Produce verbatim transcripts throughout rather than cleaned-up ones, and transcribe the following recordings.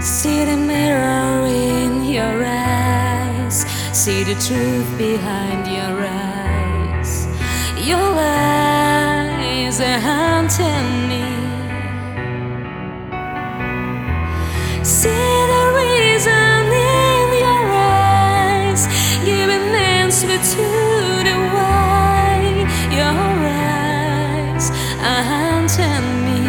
See the mirror in your eyes. See the truth behind your eyes. Your lies are haunting me. See the reason in your eyes, giving answer to the why. Your eyes are haunting me.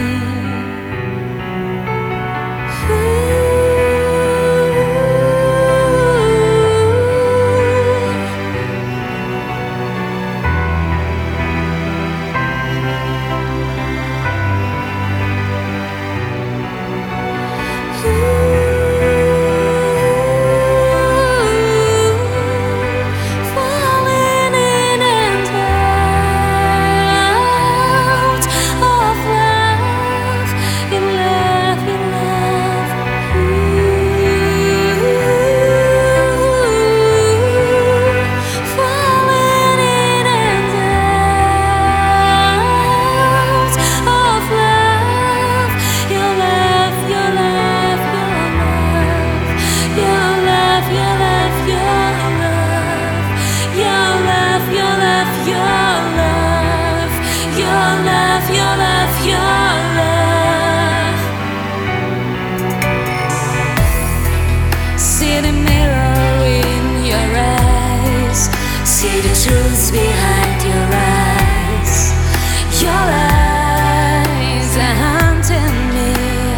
See the mirror in your eyes. See the truth behind your eyes. Your eyes are haunting me.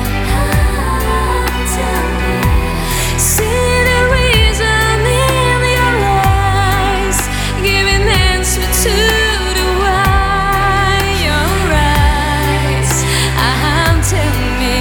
See the reason in your eyes, giving answer to the why. Your eyes are haunting me.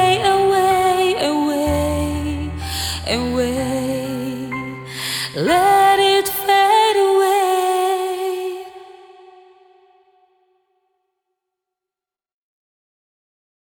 Away.